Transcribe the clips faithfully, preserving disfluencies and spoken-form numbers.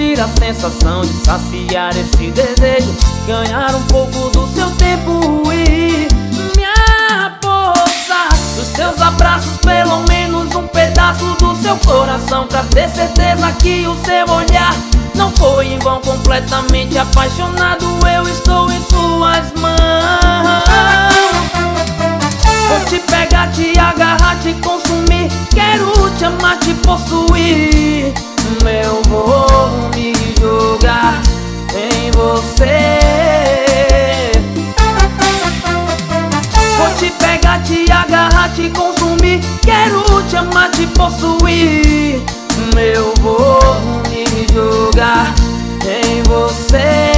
Curtir a sensação de saciar esse desejo, ganhar um pouco do seu tempo e me apossar dos teus abraços, pelo menos um pedaço do seu coração, pra ter certeza que o seu olhar não foi em vão. Completamente apaixonado eu estou em suas mãos. Vou te pegar, te agarrar, te consumir, quero te amar, te possuir. Eu vou me jogar em você. Vou te pegar, te agarrar, te consumir, quero te amar, te possuir. Eu vou me jogar em você.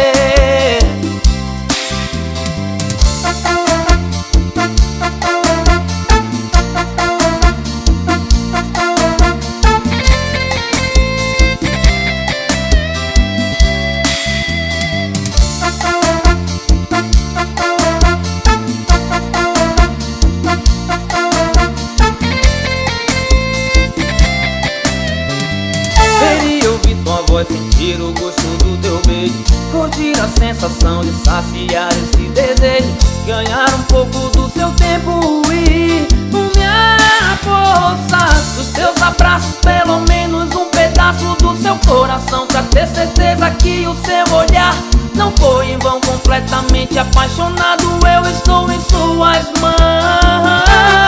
Tua voz, sentir o gosto do teu beijo, curtir a sensação de saciar esse desejo, ganhar um pouco do seu tempo e me apossar dos teus abraços, pelo menos um pedaço do seu coração, pra ter certeza que o seu olhar não foi em vão. Completamente apaixonado eu estou em suas mãos.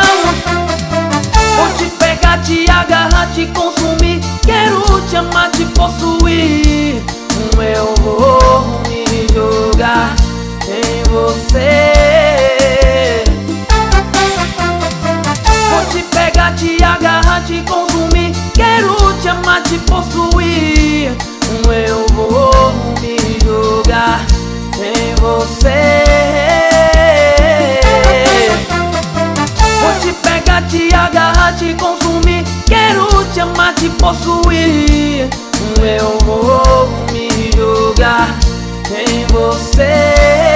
Vou te pegar, te agarrar, te consumir, quero te amar, te possuir. Eu vou me jogar em você. Vou te pegar, te agarrar, te consumir, quero te amar, te possuir. Eu vou me jogar em você. Vou te pegar, te agarrar, te consumir, quero te amar, te possuir. Eu vou me jogar em você.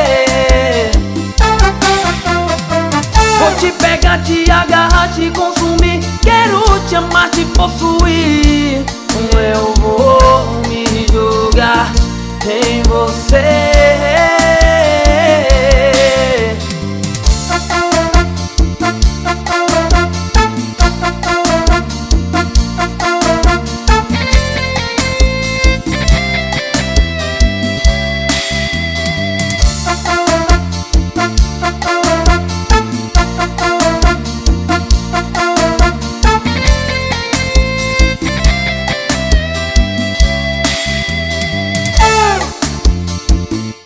Vou te pegar, te agarrar, te consumir, quero te amar, te possuir. Eu vou me jogar em você.